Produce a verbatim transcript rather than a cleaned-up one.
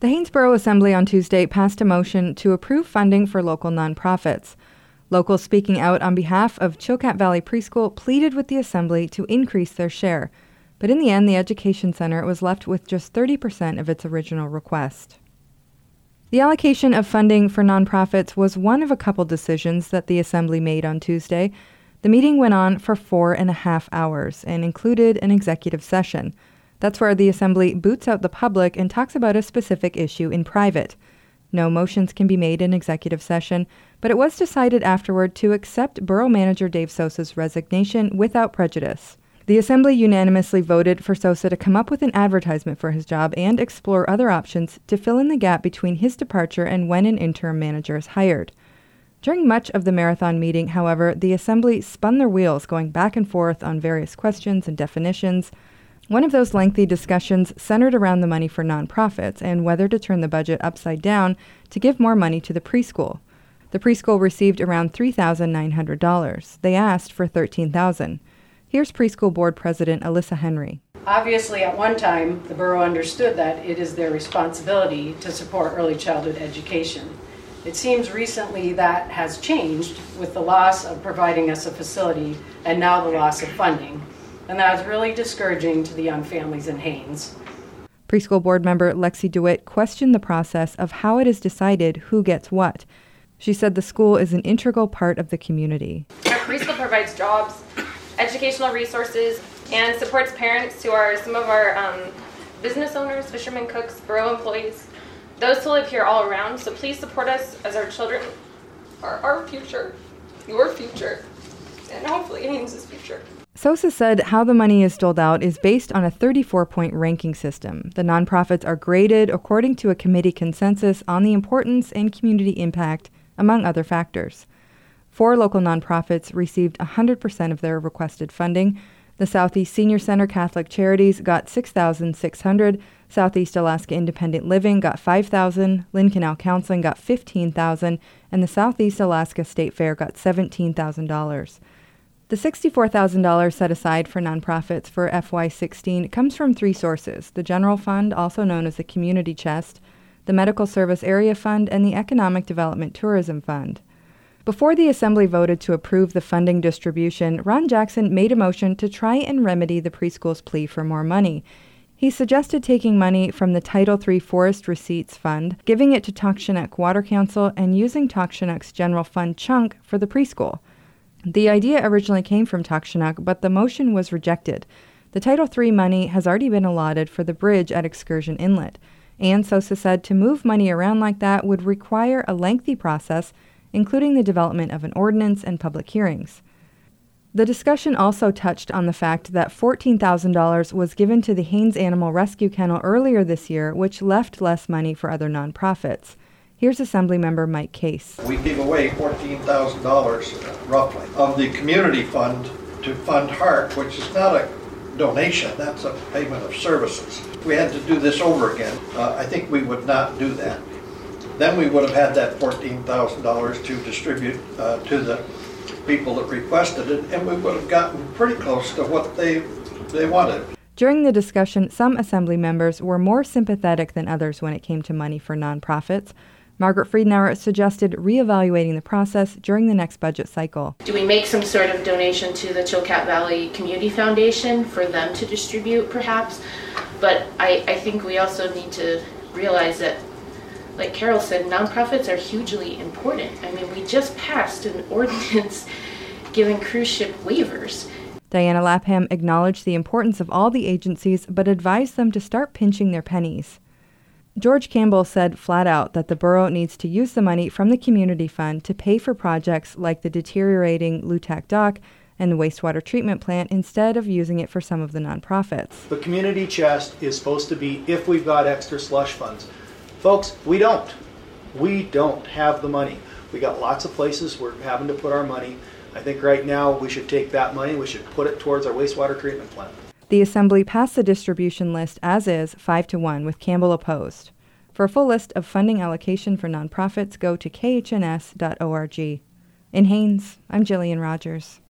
The Haines Borough Assembly on Tuesday passed a motion to approve funding for local nonprofits. Locals speaking out on behalf of Chilkat Valley Preschool pleaded with the Assembly to increase their share, but in the end, the Education Center was left with just thirty percent of its original request. The allocation of funding for nonprofits was one of a couple decisions that the Assembly made on Tuesday. The meeting went on for four and a half hours and included an executive session. That's where the Assembly boots out the public and talks about a specific issue in private. No motions can be made in executive session, but it was decided afterward to accept Borough Manager Dave Sosa's resignation without prejudice. The Assembly unanimously voted for Sosa to come up with an advertisement for his job and explore other options to fill in the gap between his departure and when an interim manager is hired. During much of the marathon meeting, however, the Assembly spun their wheels, going back and forth on various questions and definitions. One of those lengthy discussions centered around the money for nonprofits and whether to turn the budget upside down to give more money to the preschool. The preschool received around three thousand nine hundred dollars. They asked for thirteen thousand dollars. Here's Preschool Board President Alyssa Henry. Obviously, at one time, the borough understood that it is their responsibility to support early childhood education. It seems recently that has changed with the loss of providing us a facility and now the loss of funding. And that is really discouraging to the young families in Haines. Preschool board member Lexi DeWitt questioned the process of how it is decided who gets what. She said the school is an integral part of the community. Our preschool provides jobs, educational resources, and supports parents who are some of our um, business owners, fishermen, cooks, borough employees, those who live here all around. So please support us as our children are our future, your future, and hopefully Haines' future. Sosa said how the money is doled out is based on a thirty-four point ranking system. The nonprofits are graded according to a committee consensus on the importance and community impact, among other factors. Four local nonprofits received one hundred percent of their requested funding. The Southeast Senior Center Catholic Charities got six thousand six hundred dollars, Southeast Alaska Independent Living got five thousand dollars, Lynn Canal Counseling got fifteen thousand dollars, and the Southeast Alaska State Fair got seventeen thousand dollars. The sixty-four thousand dollars set aside for nonprofits for F Y sixteen comes from three sources: the General Fund, also known as the Community Chest, the Medical Service Area Fund, and the Economic Development Tourism Fund. Before the Assembly voted to approve the funding distribution, Ron Jackson made a motion to try and remedy the preschool's plea for more money. He suggested taking money from the Title three Forest Receipts Fund, giving it to Takshanak Water Council, and using Takshanak's general fund chunk for the preschool. The idea originally came from Takshanak, but the motion was rejected. The Title three money has already been allotted for the bridge at Excursion Inlet, and Sosa said to move money around like that would require a lengthy process, including the development of an ordinance and public hearings. The discussion also touched on the fact that fourteen thousand dollars was given to the Haines Animal Rescue Kennel earlier this year, which left less money for other nonprofits. Here's Assemblymember Mike Case. We gave away fourteen thousand dollars, roughly, of the community fund to fund HART, which is not a donation, that's a payment of services. If we had to do this over again, uh, I think we would not do that. Then we would have had that fourteen thousand dollars to distribute uh, to the people that requested it, and we would have gotten pretty close to what they they wanted. During the discussion, some Assembly members were more sympathetic than others when it came to money for nonprofits. Margaret Friedenauer suggested reevaluating the process during the next budget cycle. Do we make some sort of donation to the Chilkat Valley Community Foundation for them to distribute, perhaps? But I, I think we also need to realize that, like Carol said, nonprofits are hugely important. I mean, we just passed an ordinance giving cruise ship waivers. Diana Lapham acknowledged the importance of all the agencies, but advised them to start pinching their pennies. George Campbell said flat out that the borough needs to use the money from the community fund to pay for projects like the deteriorating Lutak Dock and the wastewater treatment plant instead of using it for some of the nonprofits. The community chest is supposed to be if we've got extra slush funds. Folks, we don't. We don't have the money. We got lots of places we're having to put our money. I think right now we should take that money, we should put it towards our wastewater treatment plant. The Assembly passed the distribution list as is, five to one, with Campbell opposed. For a full list of funding allocation for nonprofits, go to k h n s dot org. In Haines, I'm Jillian Rogers.